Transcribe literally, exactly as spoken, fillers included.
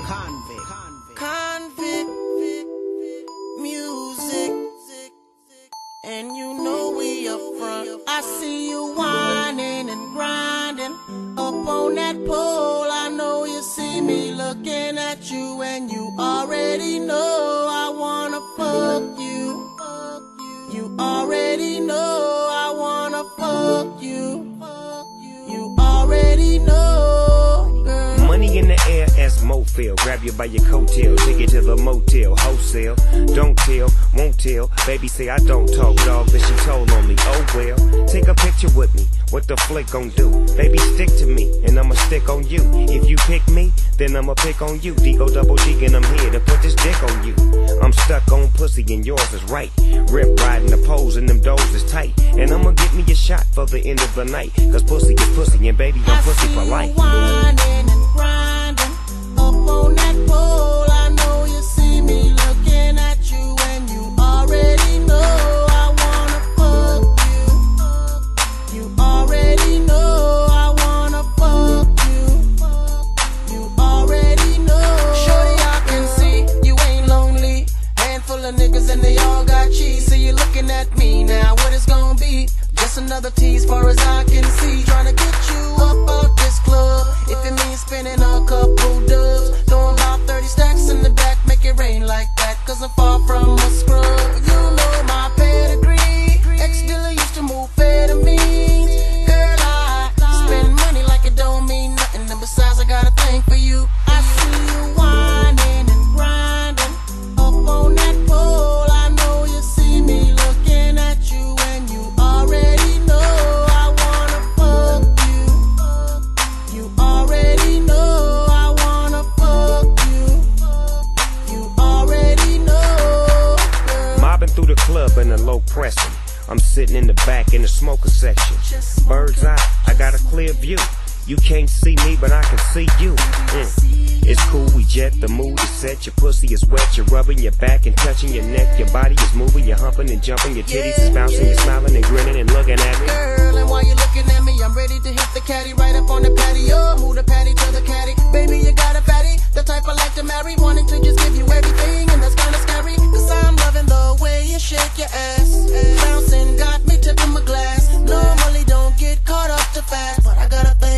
Convict, convict music, and you know we up front. I see you whining and grinding up on that pole. I know you see me looking at you, and you already know I wanna fuck you. You already know I wanna fuck you. You already know, girl. Money in the air as Mofil. Grab you by your coattail, take it to the motel, wholesale. Don't tell, won't tell. Baby say I don't talk, dog, then she told on me. Oh well, take a picture with me. What the flick gon' do? Baby, stick to me, and I'ma stick on you. If you pick me, then I'ma pick on you. D-O double D, and I'm here to put this dick on you. I'm stuck on pussy, and yours is right. Rip riding the poles, and them doors is tight. And I'ma get me a shot for the end of the night. Cause pussy is pussy, and baby, I'm pussy for life. Whining and grinding up on that pole. I know you see me looking at you, and you already know I wanna fuck you. You already know I wanna fuck you. You already know. Shorty, I can see you ain't lonely. Handful of niggas and they all got cheese. So you looking at me now, what it's gonna be? Just another tease far as I can see. Tryna get you up out this club. If it means spending a couple dubs, throwing about thirty stacks in the back, make it rain like that. Cause I'm far from a scrub. You know my pedigree. Ex-dealer used to move amphetamines. Girl, I spend money like it don't mean nothing. And besides, I got a thing for you. I see you whining and grinding up on that pole. I know you see me looking at you, and you already know I wanna fuck you. You already know I wanna fuck you. You already know, girl. Mobbing through the club in a low pressing. I'm sitting in the back in the smoker section. Bird's eye, I got a clear view. You can't see me, but I can see you. Mm. It's cool, we jet, the mood is set. Your pussy is wet, you're rubbing your back and touching your neck. Your body is moving, you're humping and jumping. Your titties is bouncing, you're smiling and grinning and looking at me. Girl, and while you're looking at me, I'm ready to hit the caddy right up on the patio. Move the patty to the caddy. Baby, you got a fatty, the type I like to marry. Wanting to just give you everything, and that's kinda scary. Cause I'm loving the way you shake your ass. Bouncing got me tipping my glass. Normally don't get caught up too fast, but I got a thing